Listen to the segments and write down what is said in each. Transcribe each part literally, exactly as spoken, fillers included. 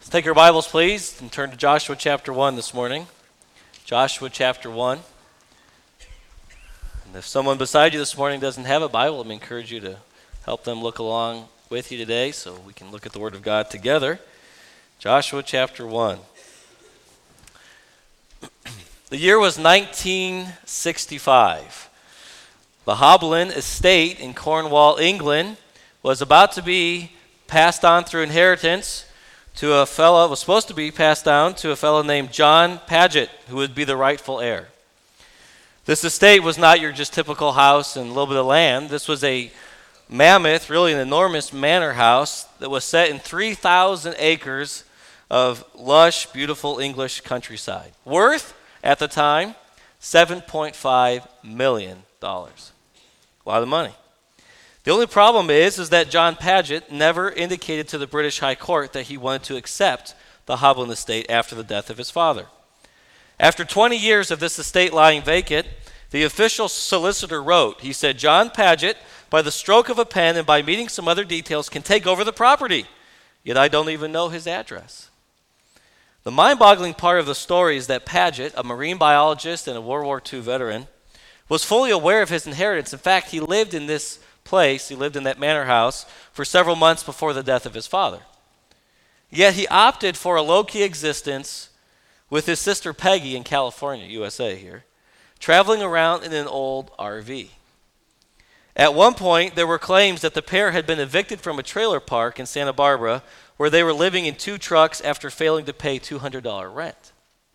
Let's take our Bibles, please, and turn to Joshua chapter one this morning. Joshua chapter one. And if someone beside you this morning doesn't have a Bible, let me encourage you to help them look along with you today so we can look at the Word of God together. Joshua chapter one. The year was nineteen sixty-five. The Hoblin estate in Cornwall, England, was about to be passed on through inheritance to a fellow, was supposed to be passed down to a fellow named John Paget, who would be the rightful heir. This estate was not your just typical house and a little bit of land. This was a mammoth, really an enormous manor house that was set in three thousand acres of lush, beautiful English countryside. Worth, at the time, seven point five million dollars. A lot of money. The only problem is, is that John Paget never indicated to the British High Court that he wanted to accept the Hoblin estate after the death of his father. After twenty years of this estate lying vacant, the official solicitor wrote, he said, John Paget, by the stroke of a pen and by meeting some other details, can take over the property, yet I don't even know his address. The mind-boggling part of the story is that Paget, a marine biologist and a World War Two veteran, was fully aware of his inheritance. In fact, he lived in this place, he lived in that manor house for several months before the death of his father. Yet he opted for a low-key existence with his sister Peggy in California, U S A here, traveling around in an old R V. At one point, there were claims that the pair had been evicted from a trailer park in Santa Barbara where they were living in two trucks after failing to pay two hundred dollars rent.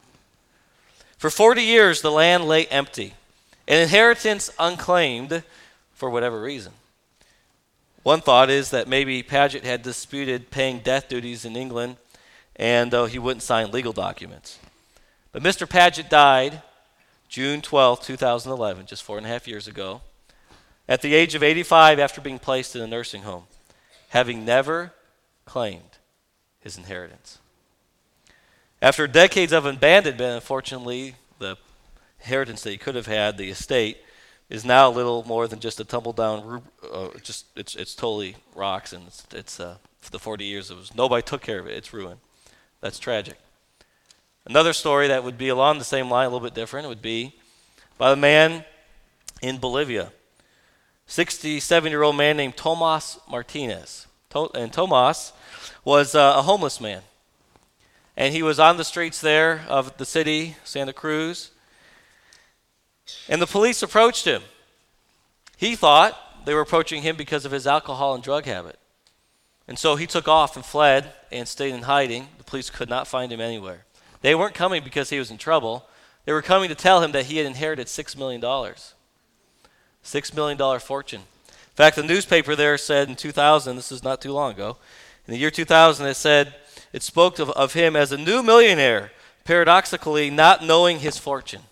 For forty years, the land lay empty, an inheritance unclaimed for whatever reason. One thought is that maybe Paget had disputed paying death duties in England and uh, he wouldn't sign legal documents. But Mister Paget died June twelfth, two thousand eleven, just four and a half years ago, at the age of eighty-five after being placed in a nursing home, having never claimed his inheritance. After decades of abandonment, unfortunately, the inheritance that he could have had, the estate, is now a little more than just a tumble down, uh, just it's it's totally rocks, and it's, it's uh, for the forty years it was nobody took care of it. It's ruined. That's tragic. Another story that would be along the same line, a little bit different, would be by the man in Bolivia, sixty-seven-year-old man named Tomas Martinez. To- and Tomas was uh, a homeless man, and he was on the streets there of the city, Santa Cruz. And the police approached him. He thought they were approaching him because of his alcohol and drug habit. And so he took off and fled and stayed in hiding. The police could not find him anywhere. They weren't coming because he was in trouble. They were coming to tell him that he had inherited six million dollars. six million dollars fortune. In fact, the newspaper there said in two thousand, this is not too long ago, in the year two thousand it said, it spoke of, of him as a new millionaire, paradoxically not knowing his fortune.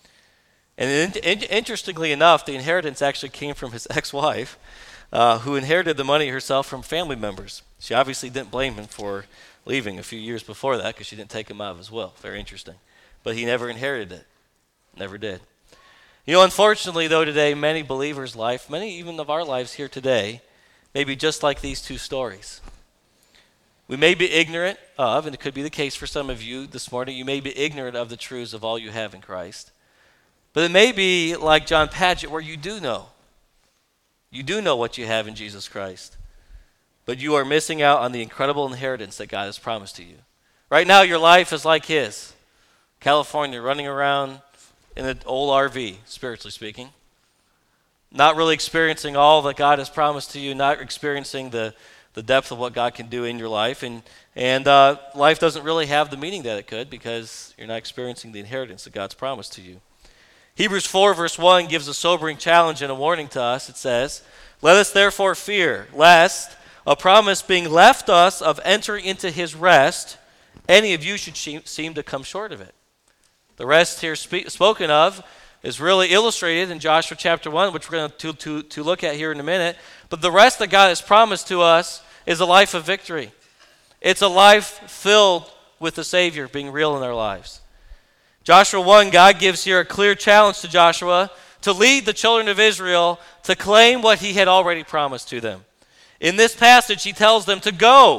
And in, in, interestingly enough, the inheritance actually came from his ex-wife, uh, who inherited the money herself from family members. She obviously didn't blame him for leaving a few years before that because she didn't take him out of his will. Very interesting. But he never inherited it. Never did. You know, unfortunately, though, today, many believers' life, many even of our lives here today, may be just like these two stories. We may be ignorant of, and it could be the case for some of you this morning, you may be ignorant of the truths of all you have in Christ. But it may be like John Paget, where you do know. You do know what you have in Jesus Christ. But you are missing out on the incredible inheritance that God has promised to you. Right now, your life is like his. California, running around in an old R V, spiritually speaking. Not really experiencing all that God has promised to you, not experiencing the, the depth of what God can do in your life. And, and uh, life doesn't really have the meaning that it could because you're not experiencing the inheritance that God's promised to you. Hebrews four verse one gives a sobering challenge and a warning to us. It says, let us therefore fear, lest a promise being left us of entering into his rest, any of you should seem to come short of it. The rest here spe- spoken of is really illustrated in Joshua chapter one, which we're going to, to, to look at here in a minute. But the rest that God has promised to us is a life of victory. It's a life filled with the Savior being real in our lives. Joshua one, God gives here a clear challenge to Joshua to lead the children of Israel to claim what he had already promised to them. In this passage, he tells them to go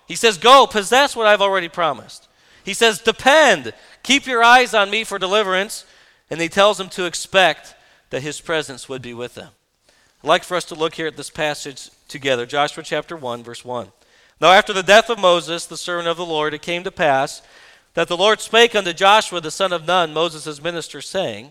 He says, go, possess what I've already promised. He says, depend, keep your eyes on me for deliverance. And he tells them to expect that his presence would be with them. I'd like for us to look here at this passage together. Joshua chapter one, verse one. Now after the death of Moses, the servant of the Lord, it came to pass that the Lord spake unto Joshua the son of Nun, Moses' minister, saying,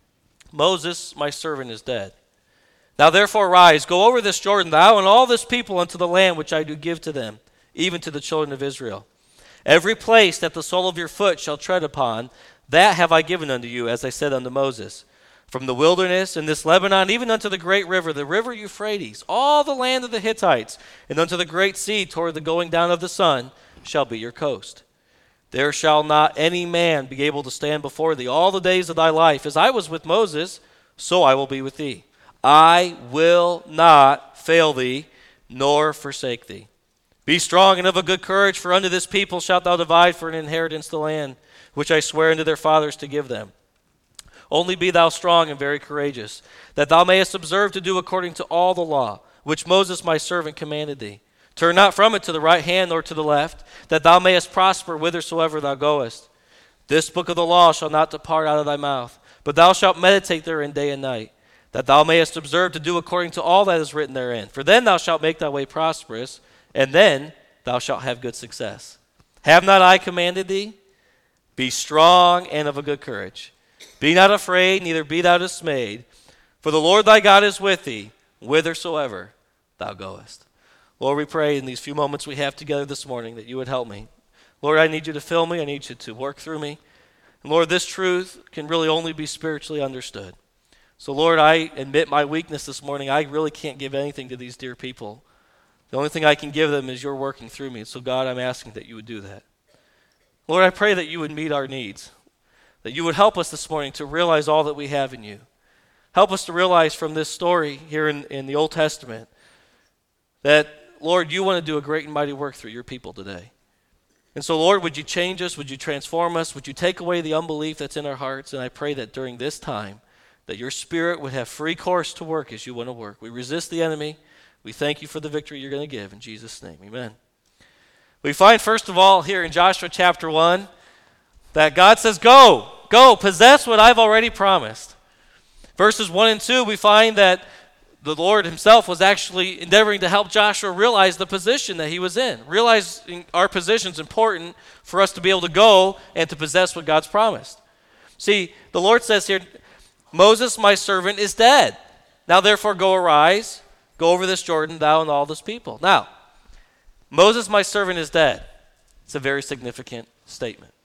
Moses, my servant, is dead. Now therefore arise, go over this Jordan, thou and all this people, unto the land which I do give to them, even to the children of Israel. Every place that the sole of your foot shall tread upon, that have I given unto you, as I said unto Moses. From the wilderness and this Lebanon, even unto the great river, the river Euphrates, all the land of the Hittites, and unto the great sea toward the going down of the sun, shall be your coast. There shall not any man be able to stand before thee all the days of thy life. As I was with Moses, so I will be with thee. I will not fail thee, nor forsake thee. Be strong and of a good courage, for unto this people shalt thou divide for an inheritance the land, which I swear unto their fathers to give them. Only be thou strong and very courageous, that thou mayest observe to do according to all the law, which Moses my servant commanded thee. Turn not from it to the right hand nor to the left, that thou mayest prosper whithersoever thou goest. This book of the law shall not depart out of thy mouth, but thou shalt meditate therein day and night, that thou mayest observe to do according to all that is written therein. For then thou shalt make thy way prosperous, and then thou shalt have good success. Have not I commanded thee? Be strong and of a good courage. Be not afraid, neither be thou dismayed, for the Lord thy God is with thee, whithersoever thou goest. Lord, we pray in these few moments we have together this morning that you would help me. Lord, I need you to fill me. I need you to work through me. And Lord, this truth can really only be spiritually understood. So Lord, I admit my weakness this morning. I really can't give anything to these dear people. The only thing I can give them is your working through me. So God, I'm asking that you would do that. Lord, I pray that you would meet our needs, that you would help us this morning to realize all that we have in you. Help us to realize from this story here in, in the Old Testament that, Lord, you want to do a great and mighty work through your people today. And so, Lord, would you change us? Would you transform us? Would you take away the unbelief that's in our hearts? And I pray that during this time, that your Spirit would have free course to work as you want to work. We resist the enemy. We thank you for the victory you're going to give. In Jesus' name, amen. We find, first of all, here in Joshua chapter one, that God says, go, go, possess what I've already promised. Verses one and two, we find that the Lord himself was actually endeavoring to help Joshua realize the position that he was in. Realizing our position is important for us to be able to go and to possess what God's promised. See, the Lord says here, Moses, my servant, is dead. Now therefore go arise, go over this Jordan, thou and all this people. Now, Moses, my servant, is dead. It's a very significant statement.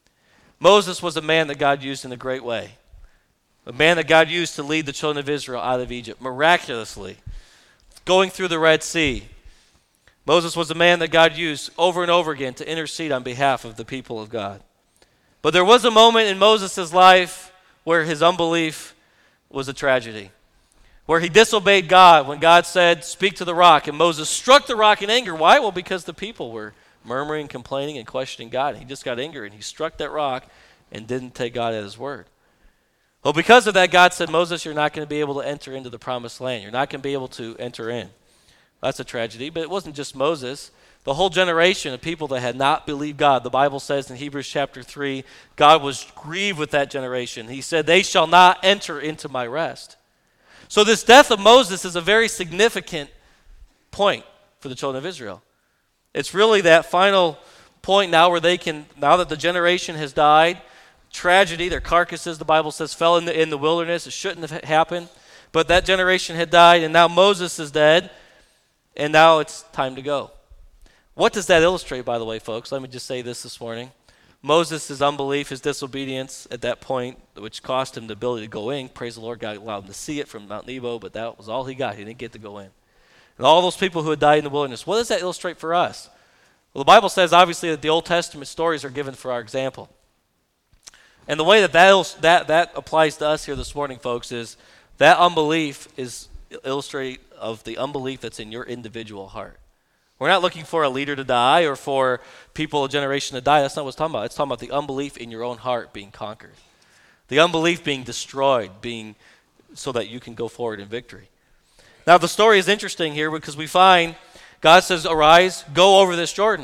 Moses was a man that God used in a great way. A man that God used to lead the children of Israel out of Egypt miraculously, going through the Red Sea. Moses was a man that God used over and over again to intercede on behalf of the people of God. But there was a moment in Moses' life where his unbelief was a tragedy, where he disobeyed God when God said, speak to the rock, and Moses struck the rock in anger. Why? Well, because the people were murmuring, complaining, and questioning God. He just got angry, and he struck that rock and didn't take God at his word. Well, because of that, God said, Moses, you're not going to be able to enter into the promised land. You're not going to be able to enter in. That's a tragedy, but it wasn't just Moses. The whole generation of people that had not believed God, the Bible says in Hebrews chapter three, God was grieved with that generation. He said, they shall not enter into my rest. So this death of Moses is a very significant point for the children of Israel. It's really that final point now where they can, now that the generation has died, tragedy, their carcasses, the Bible says, fell in the, in the wilderness. It shouldn't have happened. But that generation had died, and now Moses is dead, and now it's time to go. What does that illustrate, by the way, folks? Let me just say this this morning. Moses' unbelief, his disobedience at that point, which cost him the ability to go in. Praise the Lord, God allowed him to see it from Mount Nebo, but that was all he got. He didn't get to go in. And all those people who had died in the wilderness, what does that illustrate for us? Well, the Bible says, obviously, that the Old Testament stories are given for our example. And the way that that, that that applies to us here this morning, folks, is that unbelief is illustrated of the unbelief that's in your individual heart. We're not looking for a leader to die or for people, a generation to die. That's not what it's talking about. It's talking about the unbelief in your own heart being conquered. The unbelief being destroyed, being so that you can go forward in victory. Now, the story is interesting here because we find God says, arise, go over this Jordan.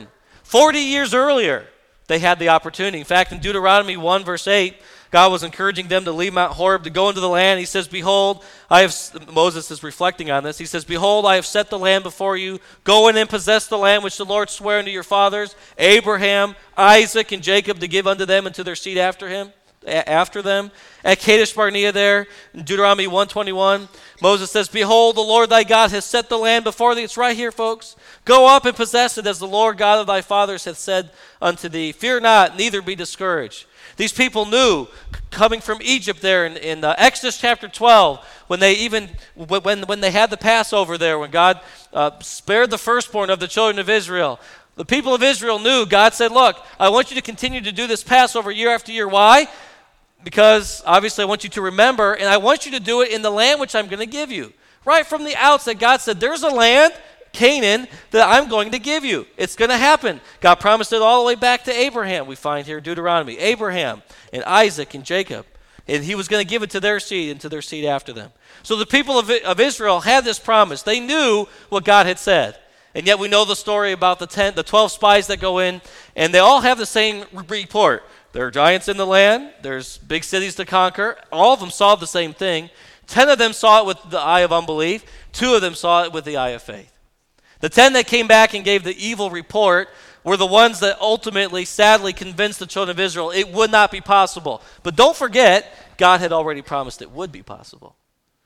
forty years earlier, they had the opportunity. In fact, in Deuteronomy one, verse eight, God was encouraging them to leave Mount Horeb to go into the land. He says, behold, I have, Moses is reflecting on this. He says, behold, I have set the land before you. Go in and possess the land which the Lord sware unto your fathers, Abraham, Isaac, and Jacob, to give unto them and to their seed after him, after them. At Kadesh Barnea there, in Deuteronomy one twenty-one, Moses says, behold, the Lord thy God has set the land before thee. It's right here, folks. Go up and possess it, as the Lord God of thy fathers hath said unto thee. Fear not, neither be discouraged. These people knew, coming from Egypt there in, in uh, Exodus chapter twelve, when they even when when they had the Passover there, when God uh, spared the firstborn of the children of Israel, the people of Israel knew. God said, look, I want you to continue to do this Passover year after year. Why? Because obviously I want you to remember, and I want you to do it in the land which I'm going to give you. Right from the outset, God said, there's a land, Canaan, that I'm going to give you. It's going to happen. God promised it all the way back to Abraham. We find here in Deuteronomy. Abraham and Isaac and Jacob. And he was going to give it to their seed and to their seed after them. So the people of, of Israel had this promise. They knew what God had said. And yet we know the story about the ten, the twelve spies that go in, and they all have the same report. There are giants in the land. There's big cities to conquer. All of them saw the same thing. Ten of them saw it with the eye of unbelief. Two of them saw it with the eye of faith. The ten that came back and gave the evil report were the ones that ultimately, sadly, convinced the children of Israel it would not be possible. But don't forget, God had already promised it would be possible.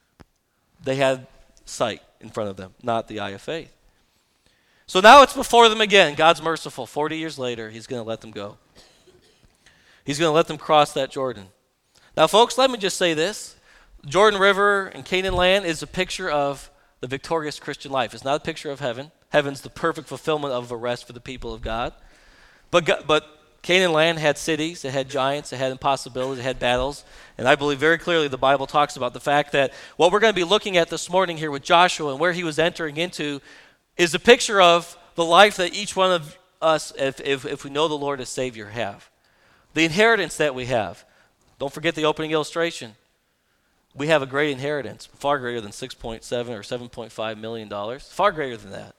They had sight in front of them, not the eye of faith. So now it's before them again. God's merciful. Forty years later, he's going to let them go. He's going to let them cross that Jordan. Now, folks, let me just say this. Jordan River and Canaan land is a picture of the victorious Christian life. It's not a picture of heaven. Heaven's the perfect fulfillment of a rest for the people of God. But, God, but Canaan land had cities, it had giants, it had impossibilities, it had battles. And I believe very clearly the Bible talks about the fact that what we're going to be looking at this morning here with Joshua and where he was entering into is a picture of the life that each one of us, if, if, if we know the Lord as Savior, have. The inheritance that we have. Don't forget the opening illustration. We have a great inheritance, far greater than six point seven or seven point five million dollars, far greater than that.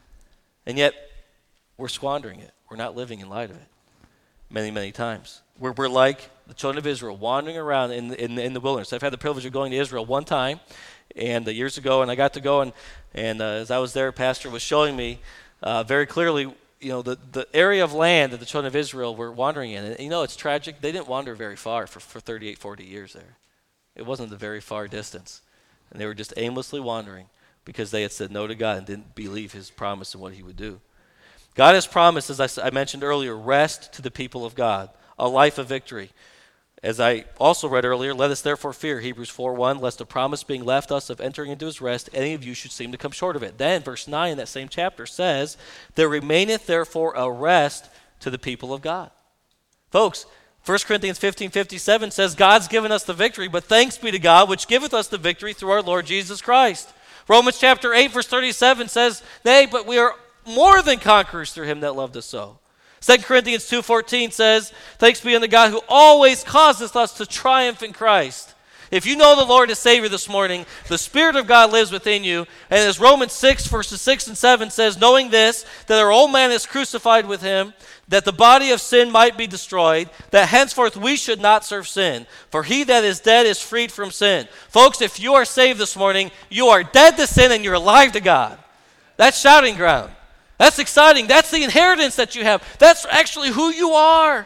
And yet, we're squandering it. We're not living in light of it many, many times. We're, we're like the children of Israel, wandering around in, in, in the wilderness. I've had the privilege of going to Israel one time, and uh, years ago, and I got to go, and, and uh, as I was there, Pastor was showing me uh, very clearly, you know, the, the area of land that the children of Israel were wandering in. And, you know, it's tragic. They didn't wander very far for, for thirty-eight, forty years there. It wasn't a very far distance. And they were just aimlessly wandering because they had said no to God and didn't believe his promise and what he would do. God has promised, as I, I mentioned earlier, rest to the people of God, a life of victory. As I also read earlier, let us therefore fear, Hebrews four one, lest the promise being left us of entering into his rest, any of you should seem to come short of it. Then verse nine in that same chapter says, there remaineth therefore a rest to the people of God. Folks, First Corinthians fifteen fifty-seven says, God's given us the victory, but thanks be to God, which giveth us the victory through our Lord Jesus Christ. Romans chapter eight, verse thirty-seven says, nay, but we are more than conquerors through him that loved us so. Second Corinthians two fourteen says, thanks be unto God who always causeth us to triumph in Christ. If you know the Lord as Savior this morning, the Spirit of God lives within you. And as Romans six, verses six and seven says, knowing this, that our old man is crucified with him, that the body of sin might be destroyed, that henceforth we should not serve sin. For he that is dead is freed from sin. Folks, if you are saved this morning, you are dead to sin and you're alive to God. That's shouting ground. That's exciting. That's the inheritance that you have. That's actually who you are.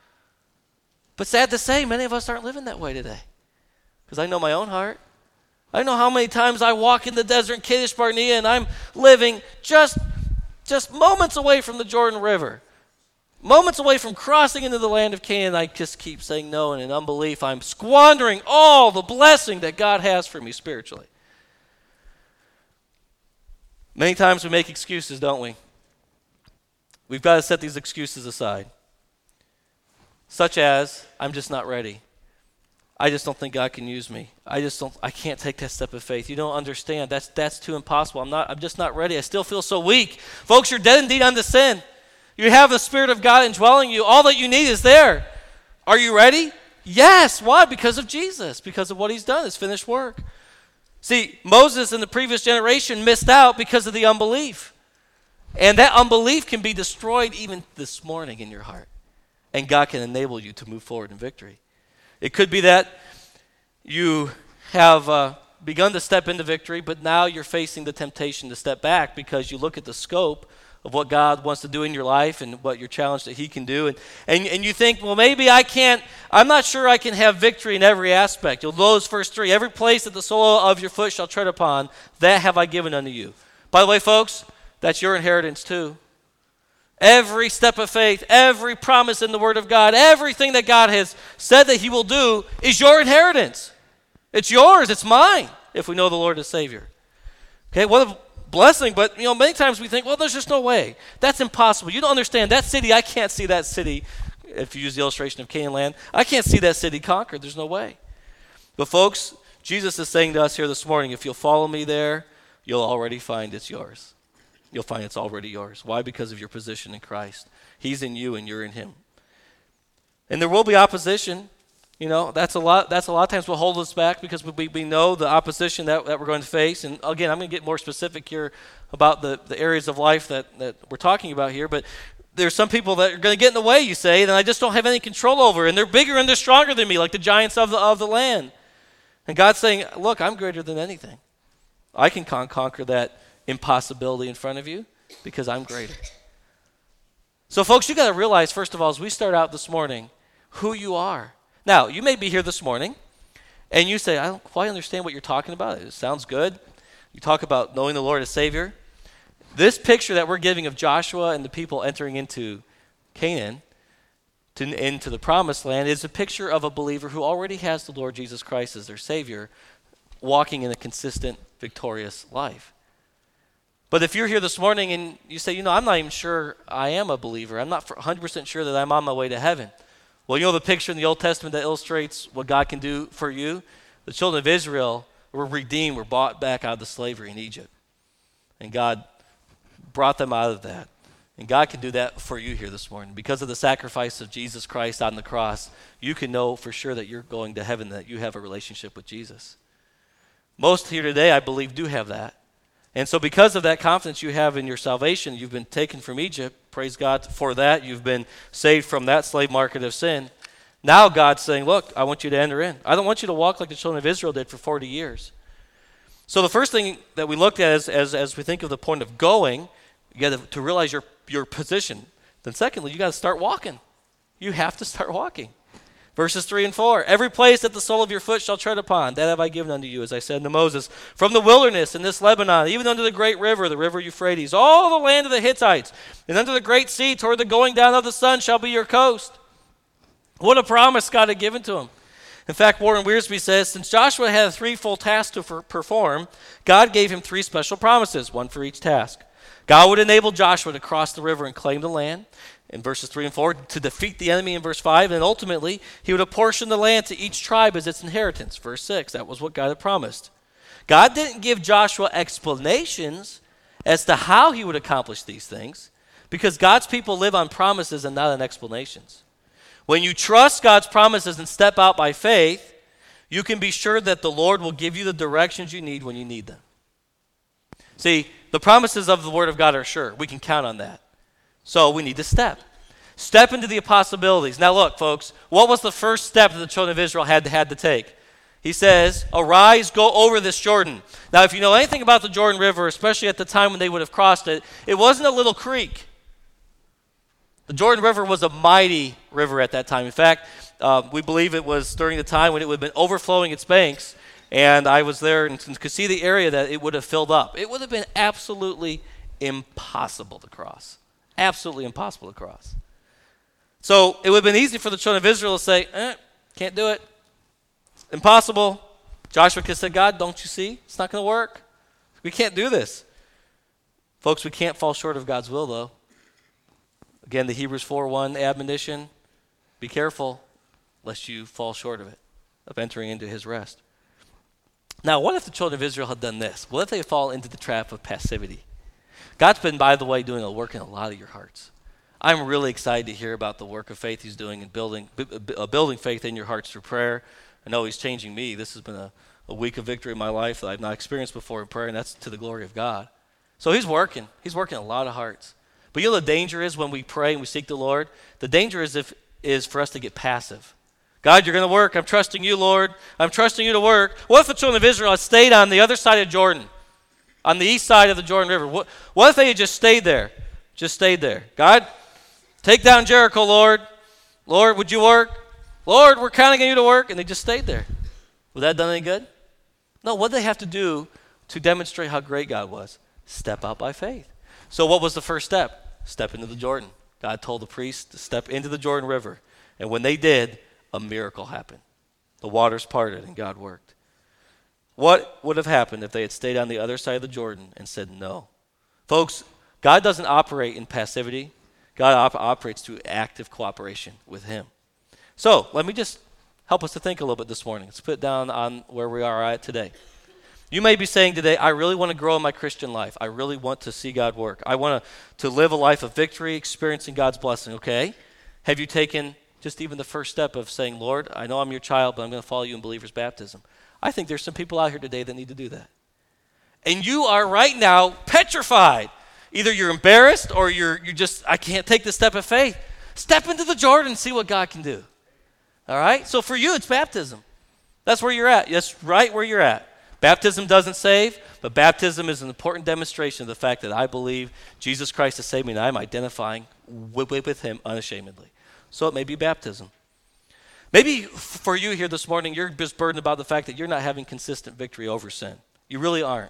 But sad to say, many of us aren't living that way today. Because I know my own heart. I know how many times I walk in the desert in Kadesh Barnea and I'm living just, just moments away from the Jordan River. Moments away from crossing into the land of Canaan. I just keep saying no, and in unbelief I'm squandering all the blessing that God has for me spiritually. Many times we make excuses, don't we? We've got to set these excuses aside. Such as, I'm just not ready. I just don't think God can use me. I just don't, I can't take that step of faith. You don't understand. That's that's too impossible. I'm not, I'm just not ready. I still feel so weak. Folks, you're dead indeed unto sin. You have the Spirit of God indwelling you. All that you need is there. Are you ready? Yes. Why? Because of Jesus. Because of what he's done, his finished work. See, Moses in the previous generation missed out because of the unbelief. And that unbelief can be destroyed even this morning in your heart. And God can enable you to move forward in victory. It could be that you have uh, begun to step into victory, but now you're facing the temptation to step back because you look at the scope of what God wants to do in your life and what you're challenged that he can do. And, and, and you think, well, maybe I can't, I'm not sure I can have victory in every aspect. You'll know those first three. Every place that the sole of your foot shall tread upon, that have I given unto you. By the way, folks, that's your inheritance too. Every step of faith, every promise in the Word of God, everything that God has said that he will do is your inheritance. It's yours, it's mine, if we know the Lord as Savior. Okay, what a blessing, but you know, many times we think, well, there's just no way. That's impossible. You don't understand. That city, I can't see that city, if you use the illustration of Canaan land, I can't see that city conquered. There's no way. But folks, Jesus is saying to us here this morning, if you'll follow me there, you'll already find it's yours. You'll find it's already yours. Why? Because of your position in Christ. He's in you and you're in him. And there will be opposition. You know, that's a lot That's a lot of times will hold us back because we, we know the opposition that, that we're going to face. And again, I'm going to get more specific here about the, the areas of life that, that we're talking about here. But there's some people that are going to get in the way, you say, and I just don't have any control over. And they're bigger and they're stronger than me, like the giants of the, of the land. And God's saying, look, I'm greater than anything. I can con- conquer that impossibility in front of you because I'm greater. So folks, you got to realize, first of all, as we start out this morning, who you are. Now, you may be here this morning, and you say, I don't quite understand what you're talking about. It sounds good. You talk about knowing the Lord as Savior. This picture that we're giving of Joshua and the people entering into Canaan, to, into the promised land, is a picture of a believer who already has the Lord Jesus Christ as their Savior, walking in a consistent, victorious life. But if you're here this morning and you say, you know, I'm not even sure I am a believer. I'm not one hundred percent sure that I'm on my way to heaven. Well, you know the picture in the Old Testament that illustrates what God can do for you? The children of Israel were redeemed, were bought back out of the slavery in Egypt. And God brought them out of that. And God can do that for you here this morning. Because of the sacrifice of Jesus Christ on the cross, you can know for sure that you're going to heaven, that you have a relationship with Jesus. Most here today, I believe, do have that. And so because of that confidence you have in your salvation, you've been taken from Egypt. Praise God for that. You've been saved from that slave market of sin. Now God's saying, look, I want you to enter in. I don't want you to walk like the children of Israel did for forty years. So the first thing that we looked at is, as, as we think of the point of going, you got to, to realize your, your position. Then secondly, you got to start walking. You have to start walking. Verses three and four, every place that the sole of your foot shall tread upon, that have I given unto you, as I said unto Moses, from the wilderness in this Lebanon, even unto the great river, the river Euphrates, all the land of the Hittites, and unto the great sea, toward the going down of the sun shall be your coast. What a promise God had given to him. In fact, Warren Wiersbe says, since Joshua had a threefold task to for, perform, God gave him three special promises, one for each task. God would enable Joshua to cross the river and claim the land, in verses three and four, to defeat the enemy in verse five, and ultimately, he would apportion the land to each tribe as its inheritance. Verse six, that was what God had promised. God didn't give Joshua explanations as to how he would accomplish these things, because God's people live on promises and not on explanations. When you trust God's promises and step out by faith, you can be sure that the Lord will give you the directions you need when you need them. See, the promises of the Word of God are sure. We can count on that. So we need to step. Step into the possibilities. Now look, folks, what was the first step that the children of Israel had to, had to take? He says, arise, go over this Jordan. Now if you know anything about the Jordan River, especially at the time when they would have crossed it, it wasn't a little creek. The Jordan River was a mighty river at that time. In fact, uh, we believe it was during the time when it would have been overflowing its banks, and I was there and could see the area that it would have filled up. It would have been absolutely impossible to cross. Absolutely impossible to cross. So it would have been easy for the children of Israel to say, eh, can't do it. Impossible. Joshua could have said, God, don't you see? It's not going to work. We can't do this. Folks, we can't fall short of God's will, though. Again, the Hebrews four one admonition, be careful lest you fall short of it, of entering into his rest. Now, what if the children of Israel had done this? What if they fall into the trap of passivity? God's been, by the way, doing a work in a lot of your hearts. I'm really excited to hear about the work of faith he's doing in building, uh, building faith in your hearts through prayer. I know he's changing me. This has been a, a week of victory in my life that I've not experienced before in prayer, and that's to the glory of God. So he's working. He's working a lot of hearts. But you know the danger is when we pray and we seek the Lord? The danger is if is for us to get passive. God, you're going to work. I'm trusting you, Lord. I'm trusting you to work. What if the children of Israel had stayed on the other side of Jordan, on the east side of the Jordan River? What, what if they had just stayed there? Just stayed there. God, take down Jericho, Lord. Lord, would you work? Lord, we're counting on you to work. And they just stayed there. Would that have done any good? No, what did they have to do to demonstrate how great God was? Step out by faith. So what was the first step? Step into the Jordan. God told the priests to step into the Jordan River. And when they did, a miracle happened. The waters parted and God worked. What would have happened if they had stayed on the other side of the Jordan and said no? Folks, God doesn't operate in passivity. God op- operates through active cooperation with him. So let me just help us to think a little bit this morning. Let's put it down on where we are at today. You may be saying today, I really want to grow in my Christian life. I really want to see God work. I want to, to live a life of victory, experiencing God's blessing, okay? Have you taken just even the first step of saying, Lord, I know I'm your child, but I'm going to follow you in believer's baptism? I think there's some people out here today that need to do that. And you are right now petrified. Either you're embarrassed or you're you just, I can't take this step of faith. Step into the Jordan and see what God can do. All right? So for you, it's baptism. That's where you're at. That's right where you're at. Baptism doesn't save, but baptism is an important demonstration of the fact that I believe Jesus Christ has saved me and I'm identifying with, with him unashamedly. So it may be baptism. Maybe for you here this morning, you're just burdened about the fact that you're not having consistent victory over sin. You really aren't.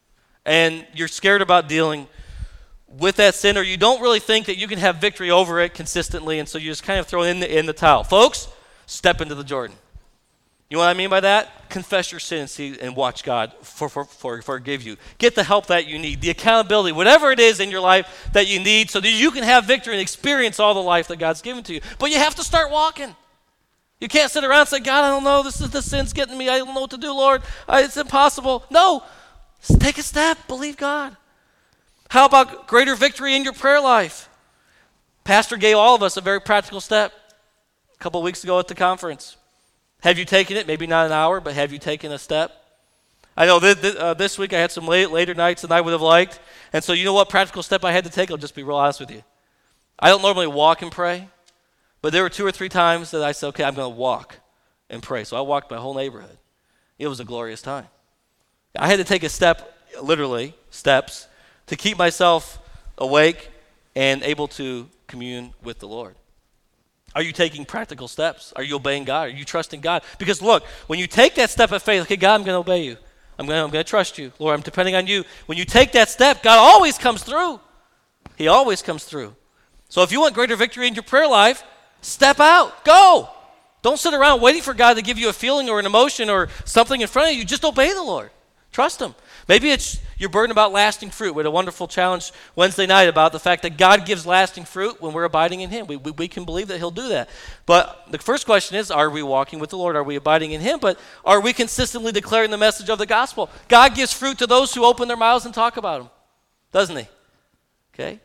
And you're scared about dealing with that sin, or you don't really think that you can have victory over it consistently, and so you just kind of throw in the, in the towel. Folks, step into the Jordan. You know what I mean by that? Confess your sin and, see, and watch God for, for, for, forgive you. Get the help that you need, the accountability, whatever it is in your life that you need so that you can have victory and experience all the life that God's given to you. But you have to start walking. You can't sit around and say, God, I don't know. This is the sin's getting me. I don't know what to do, Lord. I, it's impossible. No. Take a step. Believe God. How about greater victory in your prayer life? Pastor gave all of us a very practical step a couple of weeks ago at the conference. Have you taken it? Maybe not an hour, but have you taken a step? I know th- th- uh, this week I had some late, later nights than I would have liked. And so you know what practical step I had to take? I'll just be real honest with you. I don't normally walk and pray, but there were two or three times that I said, okay, I'm going to walk and pray. So I walked my whole neighborhood. It was a glorious time. I had to take a step, literally, steps, to keep myself awake and able to commune with the Lord. Are you taking practical steps? Are you obeying God? Are you trusting God? Because look, when you take that step of faith, okay, God, I'm going to obey you. I'm going to, I'm going to trust you. Lord, I'm depending on you. When you take that step, God always comes through. He always comes through. So if you want greater victory in your prayer life, step out. Go. Don't sit around waiting for God to give you a feeling or an emotion or something in front of you. Just obey the Lord. Trust him. Maybe it's you're burdened about lasting fruit. We had a wonderful challenge Wednesday night about the fact that God gives lasting fruit when we're abiding in him. We, we, we can believe that he'll do that. But the first question is, are we walking with the Lord? Are we abiding in him? But are we consistently declaring the message of the gospel? God gives fruit to those who open their mouths and talk about him, doesn't he? Okay.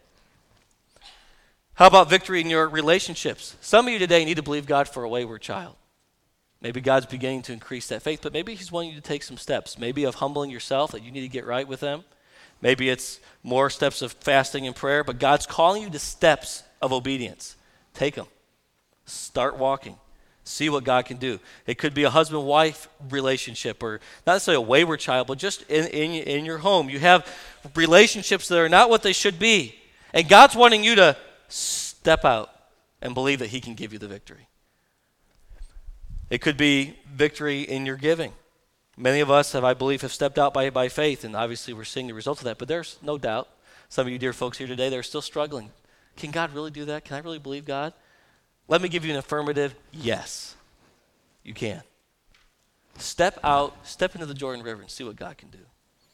How about victory in your relationships? Some of you today need to believe God for a wayward child. Maybe God's beginning to increase that faith, but maybe he's wanting you to take some steps, maybe of humbling yourself that you need to get right with him. Maybe it's more steps of fasting and prayer, but God's calling you to steps of obedience. Take them. Start walking. See what God can do. It could be a husband-wife relationship, or not necessarily a wayward child, but just in, in, in your home. You have relationships that are not what they should be, and God's wanting you to step out and believe that he can give you the victory. It could be victory in your giving. Many of us have, I believe, have stepped out by, by faith, and obviously we're seeing the results of that, but there's no doubt some of you dear folks here today, they're still struggling. Can God really do that? Can I really believe God? Let me give you an affirmative yes. You can. Step out, step into the Jordan River and see what God can do.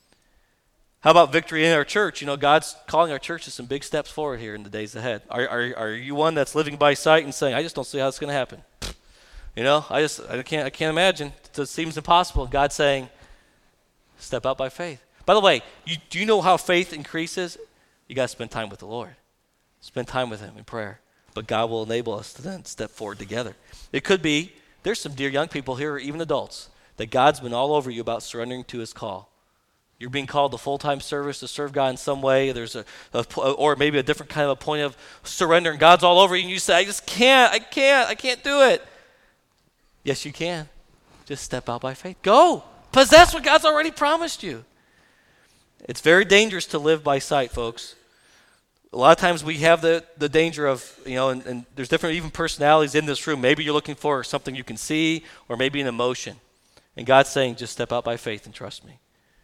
How about victory in our church? You know, God's calling our church to some big steps forward here in the days ahead. Are, are, are you one that's living by sight and saying, I just don't see how it's going to happen? You know, I just I can't I can't imagine. It seems impossible. God's saying, step out by faith. By the way, you, do you know how faith increases? You got to spend time with the Lord. Spend time with him in prayer. But God will enable us to then step forward together. It could be, there's some dear young people here, or even adults, that God's been all over you about surrendering to his call. You're being called to full-time service to serve God in some way. There's a, a or maybe a different kind of a point of surrender, and God's all over you, and you say, I just can't, I can't, I can't do it. Yes, you can. Just step out by faith. Go. Possess what God's already promised you. It's very dangerous to live by sight, folks. A lot of times we have the, the danger of, you know, and, and there's different even personalities in this room. Maybe you're looking for something you can see, or maybe an emotion. And God's saying, just step out by faith and trust me.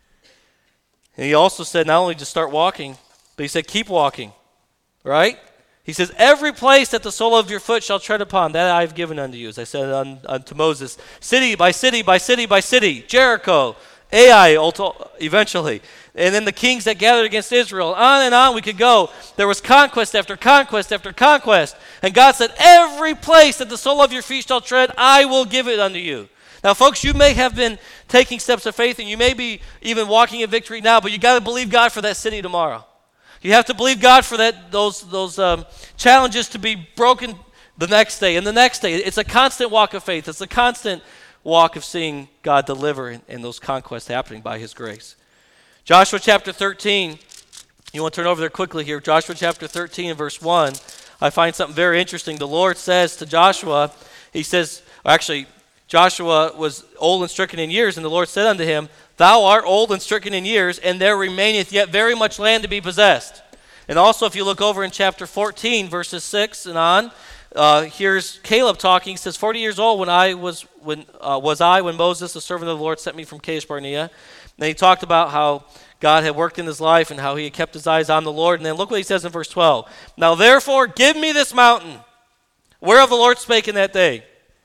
And he also said not only just start walking, but he said keep walking, right? He says, every place that the sole of your foot shall tread upon, that I have given unto you, as I said un, unto Moses, city by city by city by city, Jericho, Ai, eventually. And then the kings that gathered against Israel, on and on we could go. There was conquest after conquest after conquest. And God said, every place that the sole of your feet shall tread, I will give it unto you. Now, folks, you may have been taking steps of faith, and you may be even walking in victory now, but you got to believe God for that city tomorrow. You have to believe God for that those those um, challenges to be broken the next day and the next day. It's a constant walk of faith. It's a constant walk of seeing God deliver and, and those conquests happening by his grace. Joshua chapter thirteen, you want to turn over there quickly here. Joshua chapter thirteen and verse one, I find something very interesting. The Lord says to Joshua, he says, actually, Joshua was old and stricken in years, and the Lord said unto him, thou art old and stricken in years, and there remaineth yet very much land to be possessed. And also, if you look over in chapter fourteen, verses six and on, uh, here's Caleb talking. He says, forty years old when I was when uh, was I when Moses, the servant of the Lord, sent me from Kadesh Barnea. And he talked about how God had worked in his life and how he had kept his eyes on the Lord. And then look what he says in verse twelve. Now therefore give me this mountain, whereof the Lord spake in that day.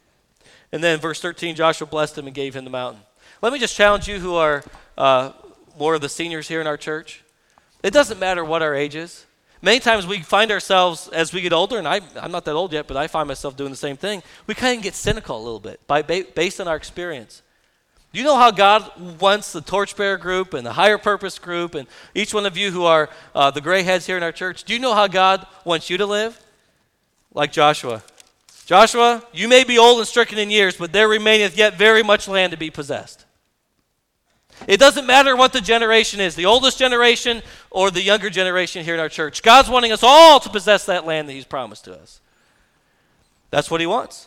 And then verse thirteen, Joshua blessed him and gave him the mountain. Let me just challenge you who are uh, more of the seniors here in our church. It doesn't matter what our age is. Many times we find ourselves, as we get older, and I, I'm not that old yet, but I find myself doing the same thing, we kind of get cynical a little bit by, based on our experience. Do you know how God wants the torchbearer group and the higher purpose group and each one of you who are uh, the gray heads here in our church, do you know how God wants you to live? Like Joshua. Joshua, you may be old and stricken in years, but there remaineth yet very much land to be possessed. It doesn't matter what the generation is, the oldest generation or the younger generation here in our church. God's wanting us all to possess that land that he's promised to us. That's what he wants.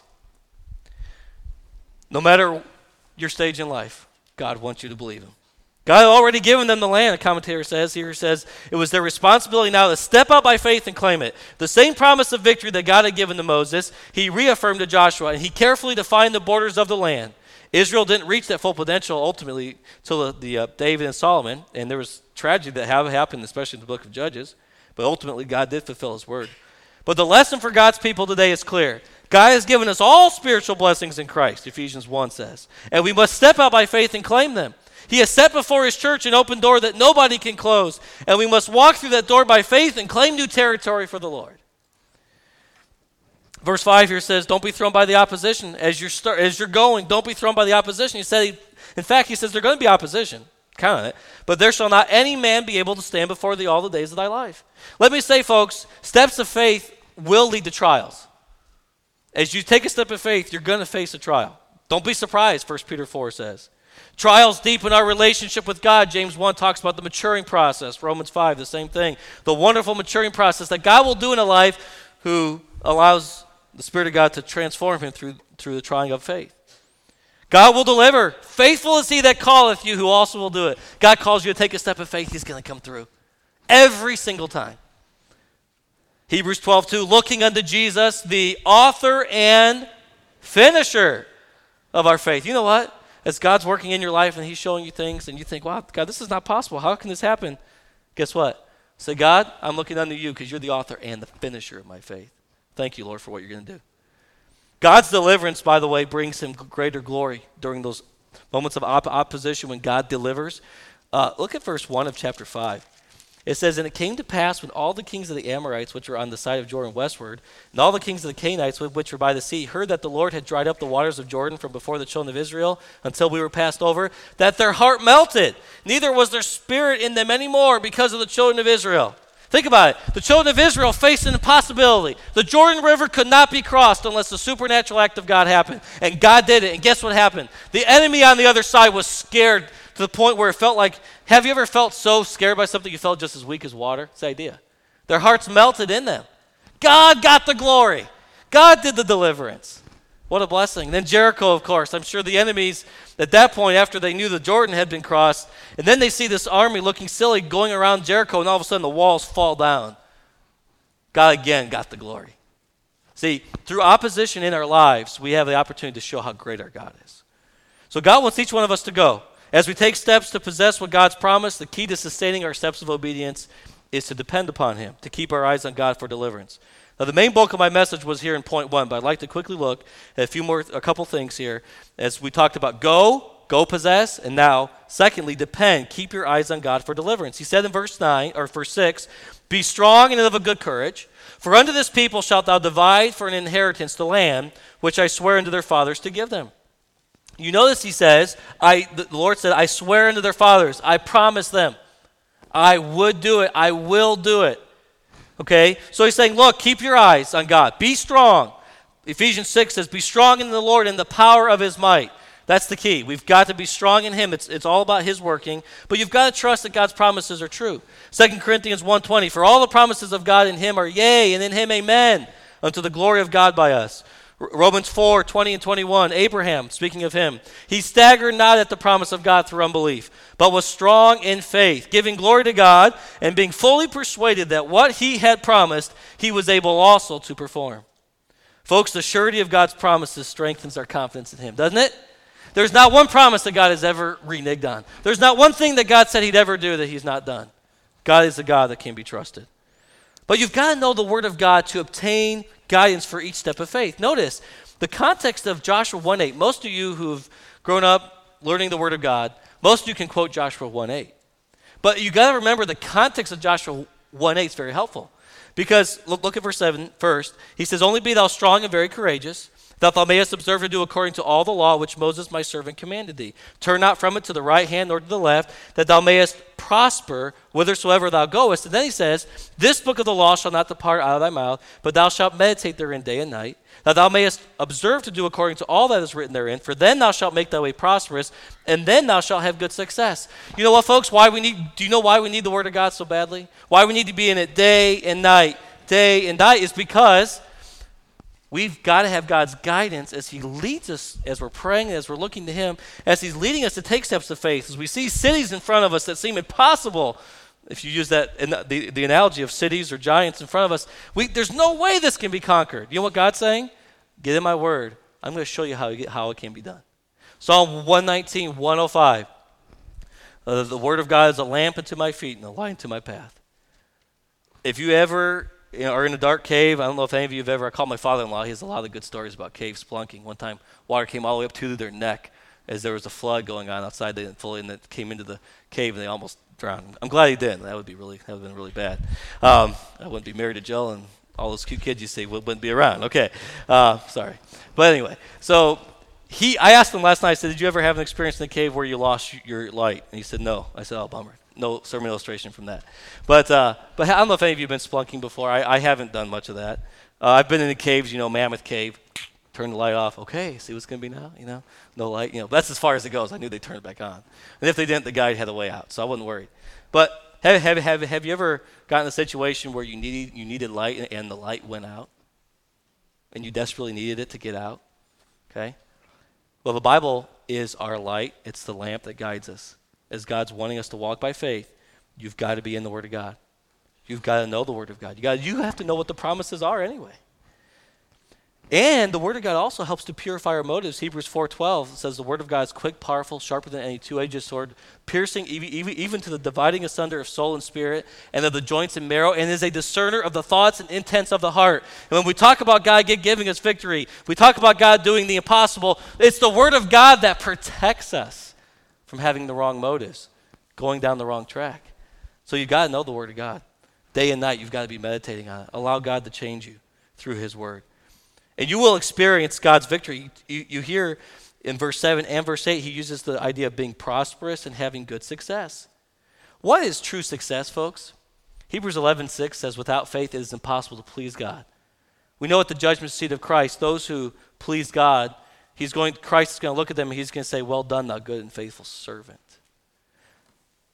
No matter your stage in life, God wants you to believe him. God had already given them the land, a commentator says. Here says, it was their responsibility now to step out by faith and claim it. The same promise of victory that God had given to Moses, he reaffirmed to Joshua, and he carefully defined the borders of the land. Israel didn't reach that full potential ultimately until the, the uh, David and Solomon, and there was tragedy that have happened, especially in the book of Judges, but ultimately God did fulfill his word. But the lesson for God's people today is clear. God has given us all spiritual blessings in Christ, Ephesians one says, and we must step out by faith and claim them. He has set before his church an open door that nobody can close, and we must walk through that door by faith and claim new territory for the Lord. Verse five here says, don't be thrown by the opposition. As you're, start, as you're going, don't be thrown by the opposition. He said, in fact, he says there's going to be opposition. Count on it. But there shall not any man be able to stand before thee all the days of thy life. Let me say, folks, steps of faith will lead to trials. As you take a step of faith, you're going to face a trial. Don't be surprised, First Peter four says. Trials deepen our relationship with God. James one talks about the maturing process. Romans five, the same thing. The wonderful maturing process that God will do in a life who allows the Spirit of God to transform him through, through the trying of faith. God will deliver. Faithful is he that calleth you, who also will do it. God calls you to take a step of faith, he's going to come through. Every single time. Hebrews twelve two, looking unto Jesus, the author and finisher of our faith. You know what? As God's working in your life and he's showing you things and you think, wow, God, this is not possible. How can this happen? Guess what? Say, God, I'm looking unto you because you're the author and the finisher of my faith. Thank you, Lord, for what you're going to do. God's deliverance, by the way, brings him greater glory during those moments of op- opposition when God delivers. Uh, look at verse one of chapter five. It says, and it came to pass when all the kings of the Amorites, which were on the side of Jordan westward, and all the kings of the Canaanites, which were by the sea, heard that the Lord had dried up the waters of Jordan from before the children of Israel until we were passed over, that their heart melted. Neither was there spirit in them anymore because of the children of Israel. Think about it. The children of Israel faced an impossibility. The Jordan River could not be crossed unless the supernatural act of God happened. And God did it. And guess what happened? The enemy on the other side was scared to the point where it felt like, have you ever felt so scared by something you felt just as weak as water? It's the idea. Their hearts melted in them. God got the glory. God did the deliverance. What a blessing. Then Jericho, of course. I'm sure the enemies at that point, after they knew the Jordan had been crossed, and then they see this army looking silly going around Jericho, and all of a sudden the walls fall down. God again got the glory. See, through opposition in our lives, we have the opportunity to show how great our God is. So God wants each one of us to go. As we take steps to possess what God's promised, the key to sustaining our steps of obedience is to depend upon him, to keep our eyes on God for deliverance. Now, the main bulk of my message was here in point one, but I'd like to quickly look at a few more, a couple things here as we talked about go, go possess, and now, secondly, depend, keep your eyes on God for deliverance. He said in verse nine, or verse six, be strong and of a good courage, for unto this people shalt thou divide for an inheritance the land which I swear unto their fathers to give them. You notice he says, I, the Lord said, I swear unto their fathers, I promise them, I would do it, I will do it. Okay, so he's saying, look, keep your eyes on God. Be strong. Ephesians six says, be strong in the Lord and the power of his might. That's the key. We've got to be strong in him. It's, it's all about his working. But you've got to trust that God's promises are true. Second Corinthians one twenty, for all the promises of God in him are yea, and in him amen, unto the glory of God by us. Romans four twenty and twenty-one, Abraham, speaking of him, he staggered not at the promise of God through unbelief, but was strong in faith, giving glory to God, and being fully persuaded that what he had promised, he was able also to perform. Folks, the surety of God's promises strengthens our confidence in him, doesn't it? There's not one promise that God has ever reneged on. There's not one thing that God said he'd ever do that he's not done. God is a God that can be trusted. But you've got to know the word of God to obtain guidance for each step of faith. Notice, the context of Joshua one eight, most of you who've grown up learning the word of God, most of you can quote Joshua one eight. But you got to remember the context of Joshua one eight is very helpful. Because, look, look at verse seven first. He says, only be thou strong and very courageous, that thou mayest observe to do according to all the law which Moses my servant commanded thee. Turn not from it to the right hand nor to the left, that thou mayest prosper whithersoever thou goest. And then he says, this book of the law shall not depart out of thy mouth, but thou shalt meditate therein day and night, that thou mayest observe to do according to all that is written therein, for then thou shalt make thy way prosperous, and then thou shalt have good success. You know what, folks? Why we need? Do you know why we need the word of God so badly? Why we need to be in it day and night, day and night, is because we've got to have God's guidance as he leads us, as we're praying, as we're looking to him, as he's leading us to take steps of faith, as we see cities in front of us that seem impossible. If you use that in the, the, the analogy of cities or giants in front of us, we, there's no way this can be conquered. You know what God's saying? Get in my word. I'm going to show you how, you, how it can be done. Psalm one nineteen, one oh five. Uh, the word of God is a lamp unto my feet and a light unto my path. If you ever you know, are in a dark cave, I don't know if any of you have ever, I call my father-in-law, he has a lot of good stories about cave splunking. One time, water came all the way up to their neck as there was a flood going on outside. They didn't fully, and it came into the cave, and they almost drowned. I'm glad he didn't. That would be really, that would have been really bad. Um, I wouldn't be married to Jill, and all those cute kids you see wouldn't be around. Okay, uh, sorry. But anyway, so he, I asked him last night, I said, did you ever have an experience in the cave where you lost your light? And he said, no. I said, oh, bummer. No sermon illustration from that. But uh, but I don't know if any of you have been splunking before. I, I haven't done much of that. Uh, I've been in the caves, you know, Mammoth Cave. Turn the light off. Okay, see what's going to be now, you know? No light, you know. That's as far as it goes. I knew they'd turn it back on. And if they didn't, the guide had a way out, so I wasn't worried. But have, have, have, have you ever gotten in a situation where you needed, you needed light and, and the light went out? And you desperately needed it to get out? Okay? Well, the Bible is our light. It's the lamp that guides us. As God's wanting us to walk by faith, you've got to be in the Word of God. You've got to know the Word of God. You got you have to know what the promises are anyway. And the Word of God also helps to purify our motives. Hebrews four twelve says the Word of God is quick, powerful, sharper than any two-edged sword, piercing even, even, even to the dividing asunder of soul and spirit and of the joints and marrow, and is a discerner of the thoughts and intents of the heart. And when we talk about God giving us victory, we talk about God doing the impossible, it's the Word of God that protects us from having the wrong motives, going down the wrong track. So you've got to know the Word of God. Day and night, you've got to be meditating on it. Allow God to change you through His Word. And you will experience God's victory. You, you hear in verse seven and verse eight, He uses the idea of being prosperous and having good success. What is true success, folks? Hebrews eleven six says, without faith it is impossible to please God. We know at the judgment seat of Christ, those who please God, He's going. Christ is going to look at them and He's going to say, well done, thou good and faithful servant.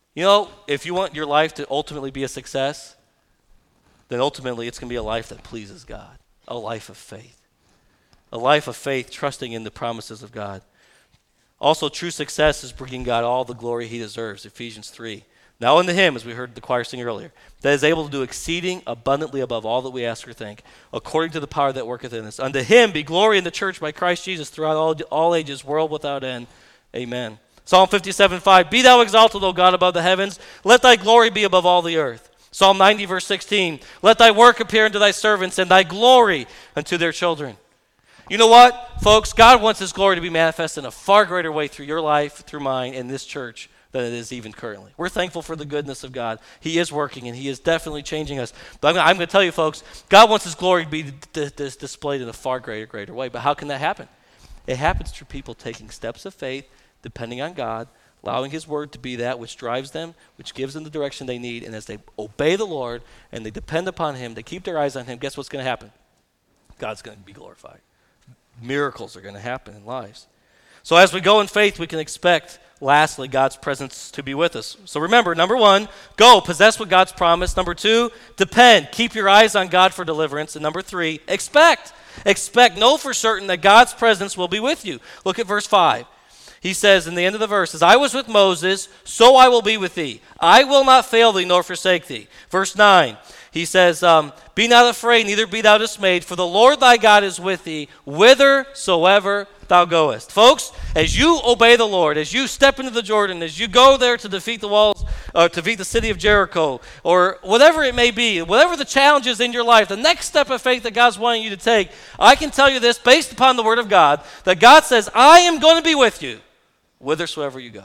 You know, if you want your life to ultimately be a success, then ultimately it's going to be a life that pleases God, a life of faith. A life of faith trusting in the promises of God. Also, true success is bringing God all the glory he deserves, Ephesians three. Now unto him, as we heard the choir sing earlier, that is able to do exceeding abundantly above all that we ask or think, according to the power that worketh in us. Unto him be glory in the church by Christ Jesus throughout all, all ages, world without end. Amen. Psalm fifty-seven five, be thou exalted, O God, above the heavens. Let thy glory be above all the earth. Psalm ninety, verse sixteen, let thy work appear unto thy servants, and thy glory unto their children. You know what, folks? God wants his glory to be manifest in a far greater way through your life, through mine, in this church than it is even currently. We're thankful for the goodness of God. He is working, and he is definitely changing us. But I'm going to tell you, folks, God wants his glory to be d- d- displayed in a far greater, greater way. But how can that happen? It happens through people taking steps of faith, depending on God, allowing his word to be that which drives them, which gives them the direction they need. And as they obey the Lord and they depend upon him, they keep their eyes on him, guess what's going to happen? God's going to be glorified. Miracles are going to happen in lives. So as we go in faith, we can expect, lastly, God's presence to be with us. So remember, number one, go, possess what God's promised. Number two, depend. Keep your eyes on God for deliverance. And number three, expect. Expect, know for certain that God's presence will be with you. Look at verse five. He says in the end of the verse, as I was with Moses, so I will be with thee. I will not fail thee nor forsake thee. Verse nine, he says, um, be not afraid, neither be thou dismayed, for the Lord thy God is with thee, whithersoever thou goest. Folks, as you obey the Lord, as you step into the Jordan, as you go there to defeat the walls, or to defeat the city of Jericho, or whatever it may be, whatever the challenge is in your life, the next step of faith that God's wanting you to take, I can tell you this based upon the word of God, that God says, I am going to be with you whithersoever you go.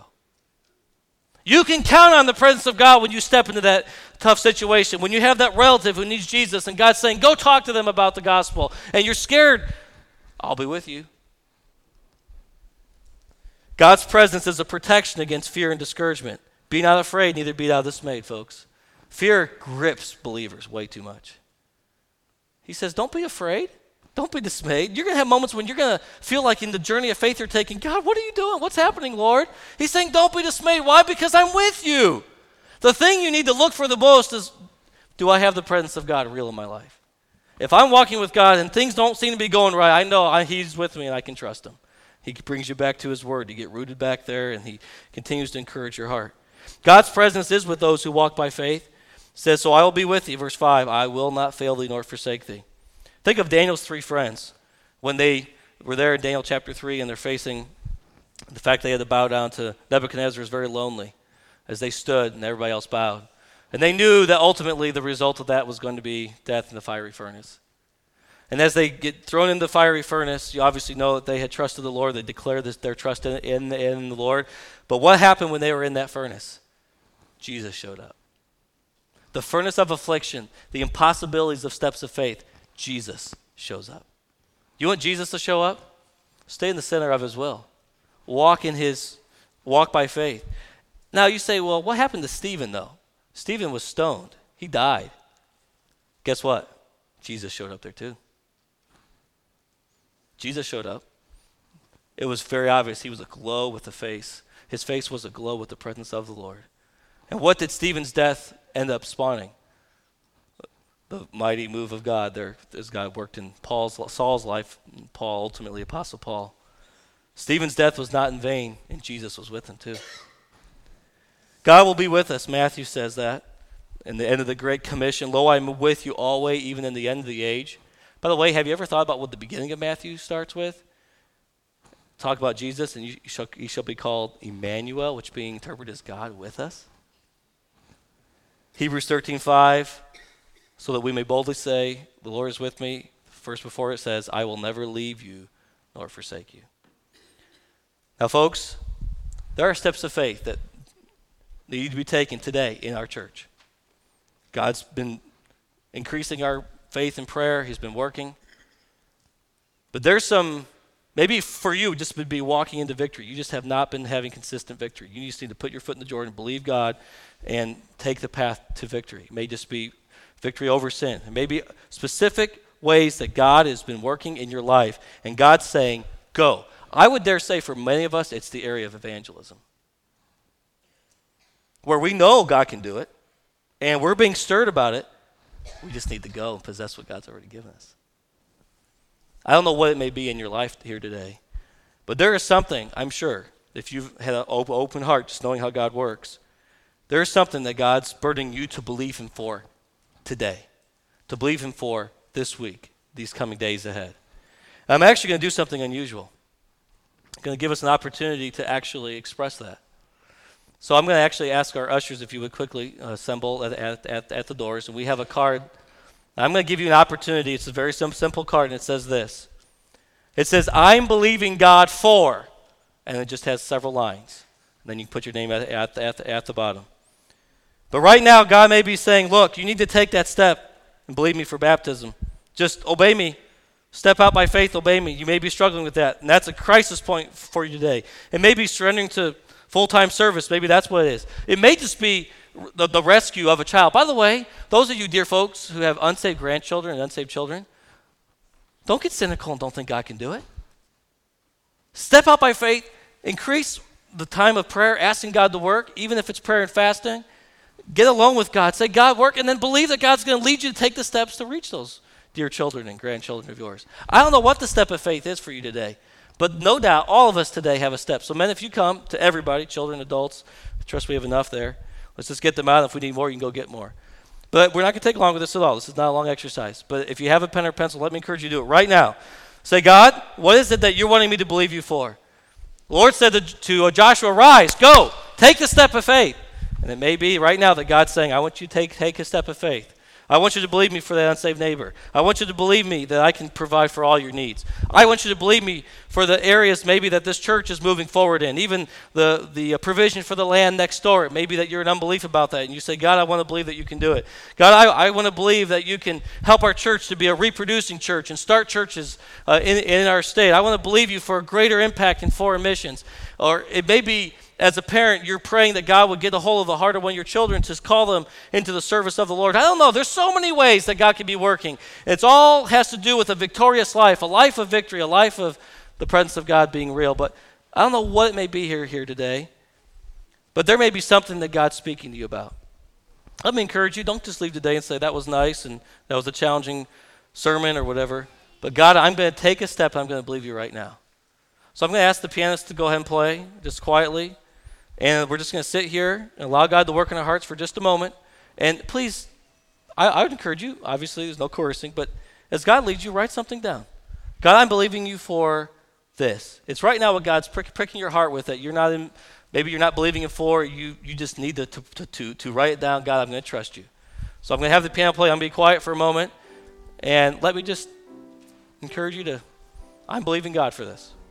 You can count on the presence of God when you step into that tough situation, when you have that relative who needs Jesus and God's saying, go talk to them about the gospel, and you're scared, I'll be with you. God's presence is a protection against fear and discouragement. Be not afraid, neither be thou dismayed, folks. Fear grips believers way too much. He says, don't be afraid. Don't be dismayed. You're going to have moments when you're going to feel like in the journey of faith you're taking, God, what are you doing? What's happening, Lord? He's saying, don't be dismayed. Why? Because I'm with you. The thing you need to look for the most is, do I have the presence of God real in my life? If I'm walking with God and things don't seem to be going right, I know I, he's with me and I can trust him. He brings you back to his word. You get rooted back there, and he continues to encourage your heart. God's presence is with those who walk by faith. It says, so I will be with thee, verse five, I will not fail thee nor forsake thee. Think of Daniel's three friends when they were there in Daniel chapter three and they're facing the fact they had to bow down to Nebuchadnezzar is very lonely as they stood and everybody else bowed. And they knew that ultimately the result of that was going to be death in the fiery furnace. And as they get thrown into the fiery furnace, you obviously know that they had trusted the Lord. They declared this, their trust in, in, in the Lord. But what happened when they were in that furnace? Jesus showed up. The furnace of affliction, the impossibilities of steps of faith, Jesus shows up. You want Jesus to show up? Stay in the center of his will. Walk in his, walk by faith. Now you say, well, what happened to Stephen though? Stephen was stoned. He died. Guess what? Jesus showed up there too. Jesus showed up. It was very obvious he was aglow with the face. His face was aglow with the presence of the Lord. And what did Stephen's death end up spawning? The mighty move of God there as God worked in Paul's, Saul's life, and Paul, ultimately Apostle Paul. Stephen's death was not in vain, and Jesus was with him too. God will be with us, Matthew says that. In the end of the Great Commission, lo, I am with you always, even in the end of the age. By the way, have you ever thought about what the beginning of Matthew starts with? Talk about Jesus, and you shall, he shall be called Emmanuel, which being interpreted as God with us. Hebrews thirteen five, so that we may boldly say, the Lord is with me. First before it says, I will never leave you nor forsake you. Now, folks, there are steps of faith that need to be taken today in our church. God's been increasing our faith and prayer. He's been working. But there's some, maybe for you, just would be walking into victory. You just have not been having consistent victory. You just need to put your foot in the Jordan, believe God, and take the path to victory. It may just be victory over sin. It may be specific ways that God has been working in your life, and God's saying, go. I would dare say for many of us, it's the area of evangelism. where we know God can do it, and we're being stirred about it. We just need to go and possess what God's already given us. I don't know what it may be in your life here today, but there is something, I'm sure, if you've had an open heart, just knowing how God works, there is something that God's burdening you to believe Him for today, to believe Him for this week, these coming days ahead. I'm actually going to do something unusual. I'm going to give us an opportunity to actually express that. So I'm going to actually ask our ushers if you would quickly assemble at, at, at, at the doors, and we have a card. I'm going to give you an opportunity. It's a very sim- simple card, and it says this. It says, I'm believing God for, and it just has several lines. And then you can put your name at, at, at, at the bottom. But right now, God may be saying, look, you need to take that step and believe me for baptism. Just obey me. Step out by faith, obey me. You may be struggling with that, and that's a crisis point for you today. It may be surrendering to full-time service. Maybe that's what it is. It may just be the, the rescue of a child. By the way, those of you dear folks who have unsaved grandchildren and unsaved children, don't get cynical and don't think God can do it. Step out by faith. Increase the time of prayer, asking God to work, even if it's prayer and fasting. Get alone with God. Say, God, work, and then believe that God's going to lead you to take the steps to reach those dear children and grandchildren of yours. I don't know what the step of faith is for you today, but no doubt all of us today have a step. So men, if you come to everybody, children, adults, I trust we have enough there. Let's just get them out. If we need more, you can go get more. But we're not going to take long with this at all. This is not a long exercise. But if you have a pen or pencil, let me encourage you to do it right now. Say, God, what is it that you're wanting me to believe you for? The Lord said to, to Joshua, rise, go, take the step of faith. And it may be right now that God's saying, I want you to take, take a step of faith. I want you to believe me for that unsaved neighbor. I want you to believe me that I can provide for all your needs. I want you to believe me for the areas maybe that this church is moving forward in, even the, the provision for the land next door. It may be that you're in unbelief about that, and you say, God, I want to believe that you can do it. God, I, I want to believe that you can help our church to be a reproducing church and start churches uh, in, in our state. I want to believe you for a greater impact in foreign missions. Or it may be, as a parent, you're praying that God would get a hold of the heart of one of your children to call them into the service of the Lord. I don't know. There's so many ways that God can be working. It's all has to do with a victorious life, a life of victory, a life of the presence of God being real. But I don't know what it may be here, here today, but there may be something that God's speaking to you about. Let me encourage you, don't just leave today and say, that was nice and that was a challenging sermon or whatever. But God, I'm going to take a step and I'm going to believe you right now. So I'm going to ask the pianist to go ahead and play just quietly. And we're just going to sit here and allow God to work in our hearts for just a moment. And please, I, I would encourage you, obviously there's no coercing, but as God leads you, write something down. God, I'm believing you for this. It's right now what God's prick, pricking your heart with that you're not in, maybe you're not believing it for, you, you just need to, to, to, to write it down. God, I'm going to trust you. So I'm going to have the piano play. I'm going to be quiet for a moment. And let me just encourage you to, I'm believing God for this.